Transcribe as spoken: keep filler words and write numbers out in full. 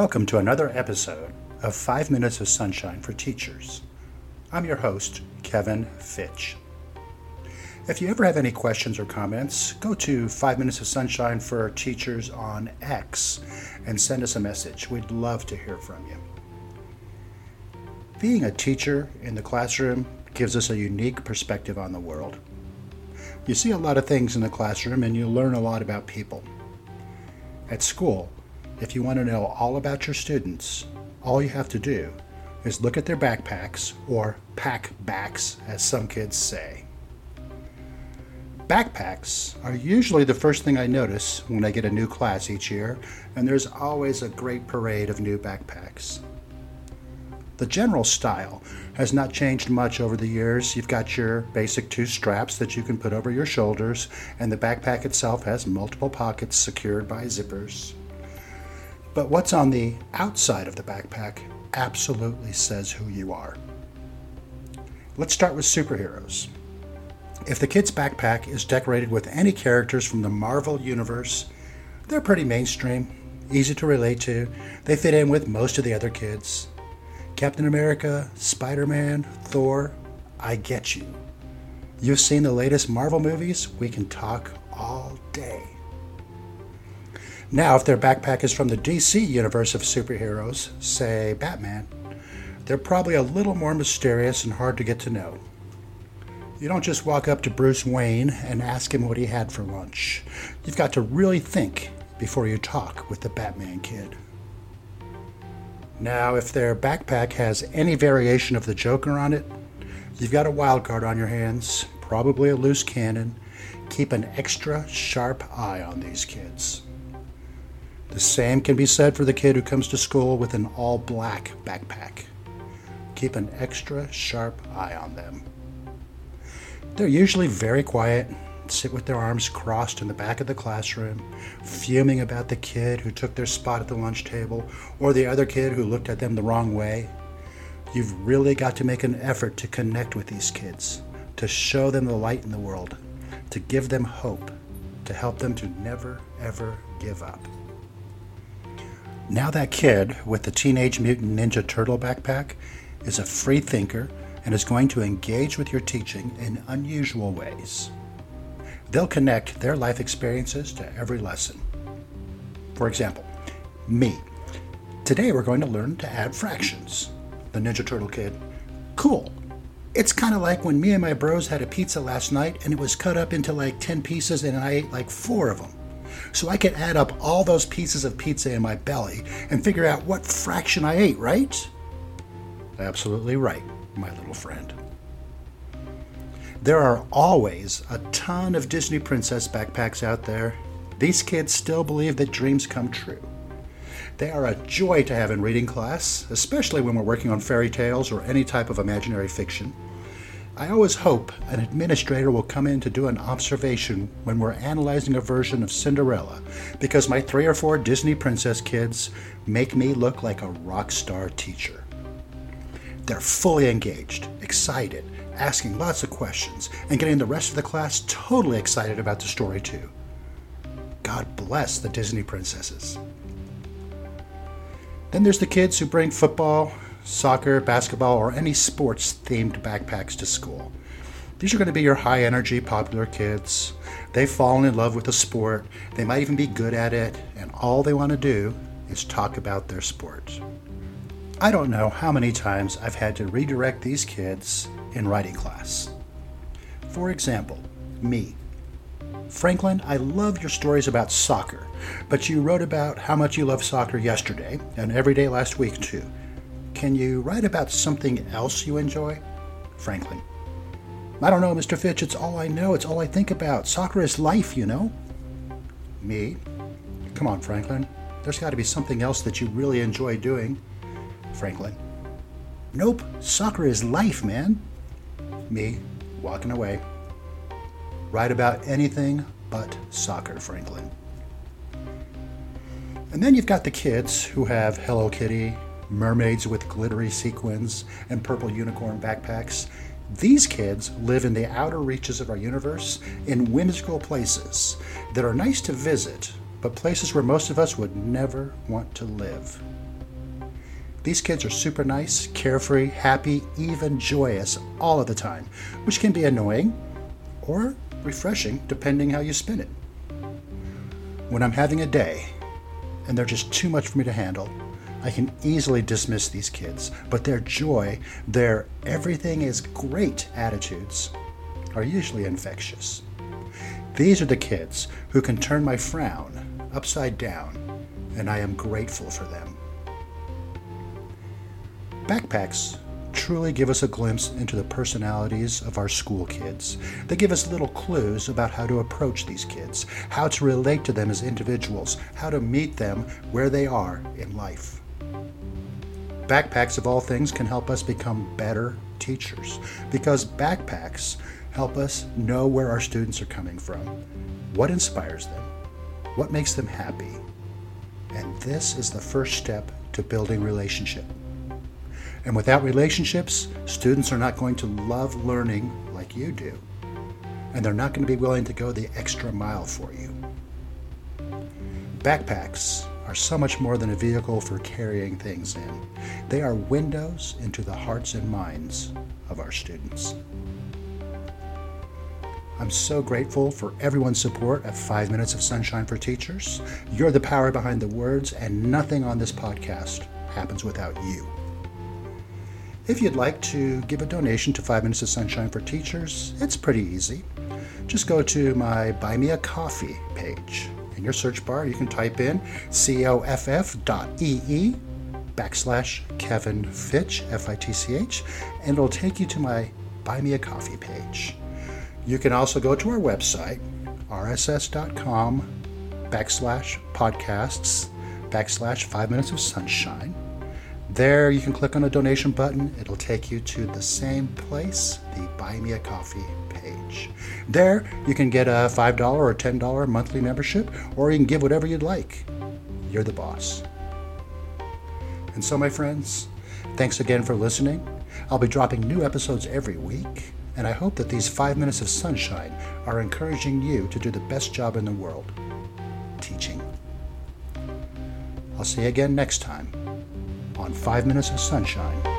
Welcome to another episode of Five Minutes of Sunshine for Teachers. I'm your host, Kevin Fitch. If you ever have any questions or comments, go to Five Minutes of Sunshine for Teachers on X and send us a message. We'd love to hear from you. Being a teacher in the classroom gives us a unique perspective on the world. You see a lot of things in the classroom and you learn a lot about people. At school, if you want to know all about your students, all you have to do is look at their backpacks, or pack backs, as some kids say. Backpacks are usually the first thing I notice when I get a new class each year, and there's always a great parade of new backpacks. The general style has not changed much over the years. You've got your basic two straps that you can put over your shoulders, and the backpack itself has multiple pockets secured by zippers. But what's on the outside of the backpack absolutely says who you are. Let's start with superheroes. If the kid's backpack is decorated with any characters from the Marvel universe, they're pretty mainstream, easy to relate to. They fit in with most of the other kids. Captain America, Spider-Man, Thor, I get you. You've seen the latest Marvel movies? We can talk all day. Now, if their backpack is from the D C universe of superheroes, say Batman, they're probably a little more mysterious and hard to get to know. You don't just walk up to Bruce Wayne and ask him what he had for lunch. You've got to really think before you talk with the Batman kid. Now, if their backpack has any variation of the Joker on it, you've got a wild card on your hands, probably a loose cannon. Keep an extra sharp eye on these kids. The same can be said for the kid who comes to school with an all-black backpack. Keep an extra sharp eye on them. They're usually very quiet, sit with their arms crossed in the back of the classroom, fuming about the kid who took their spot at the lunch table or the other kid who looked at them the wrong way. You've really got to make an effort to connect with these kids, to show them the light in the world, to give them hope, to help them to never, ever give up. Now that kid with the Teenage Mutant Ninja Turtle backpack is a free thinker and is going to engage with your teaching in unusual ways. They'll connect their life experiences to every lesson. For example, me. Today we're going to learn to add fractions. The Ninja Turtle kid. Cool. It's kind of like when me and my bros had a pizza last night and it was cut up into like ten pieces and I ate like four of them. So I could add up all those pieces of pizza in my belly and figure out what fraction I ate, right? Absolutely right, my little friend. There are always a ton of Disney princess backpacks out there. These kids still believe that dreams come true. They are a joy to have in reading class, especially when we're working on fairy tales or any type of imaginary fiction. I always hope an administrator will come in to do an observation when we're analyzing a version of Cinderella, because my three or four Disney princess kids make me look like a rock star teacher. They're fully engaged, excited, asking lots of questions, and getting the rest of the class totally excited about the story too. God bless the Disney princesses. Then there's the kids who bring football, soccer, basketball, or any sports-themed backpacks to school. These are going to be your high-energy, popular kids. They've fallen in love with the sport. They might even be good at it, and all they want to do is talk about their sport. I don't know how many times I've had to redirect these kids in writing class. For example, me. Franklin, I love your stories about soccer, but you wrote about how much you love soccer yesterday and every day last week too. Can you write about something else you enjoy? Franklin. I don't know, Mister Fitch. It's all I know. It's all I think about. Soccer is life, you know. Me. Come on, Franklin. There's got to be something else that you really enjoy doing. Franklin. Nope. Soccer is life, man. Me. Walking away. Write about anything but soccer, Franklin. And then you've got the kids who have Hello Kitty, mermaids with glittery sequins, and purple unicorn backpacks. These kids live in the outer reaches of our universe in whimsical places that are nice to visit, but places where most of us would never want to live. These kids are super nice, carefree, happy, even joyous all of the time, which can be annoying or refreshing depending how you spin it. When I'm having a day and they're just too much for me to handle, I can easily dismiss these kids, but their joy, their everything is great attitudes are usually infectious. These are the kids who can turn my frown upside down, and I am grateful for them. Backpacks truly give us a glimpse into the personalities of our school kids. They give us little clues about how to approach these kids, how to relate to them as individuals, how to meet them where they are in life. Backpacks, of all things, can help us become better teachers because backpacks help us know where our students are coming from, what inspires them, what makes them happy. And this is the first step to building relationship. And without relationships, students are not going to love learning like you do. And they're not going to be willing to go the extra mile for you. Backpacks are so much more than a vehicle for carrying things in. They are windows into the hearts and minds of our students. I'm so grateful for everyone's support at Five Minutes of Sunshine for Teachers. You're the power behind the words, and nothing on this podcast happens without you. If you'd like to give a donation to Five Minutes of Sunshine for Teachers, it's pretty easy. Just go to my Buy Me a Coffee page. In your search bar, you can type in coff.ee backslash Kevin Fitch, F I T C H, and it'll take you to my Buy Me a Coffee page. You can also go to our website, rss.com backslash podcasts backslash Five Minutes of Sunshine. There you can click on the donation button. It'll take you to the same place, the Buy Me a Coffee page. There you can get a five dollars or ten dollars monthly membership, or you can give whatever you'd like. You're the boss. And so, my friends, thanks again for listening. I'll be dropping new episodes every week, and I hope that these five minutes of sunshine are encouraging you to do the best job in the world, teaching. I'll see you again next time on Five Minutes of Sunshine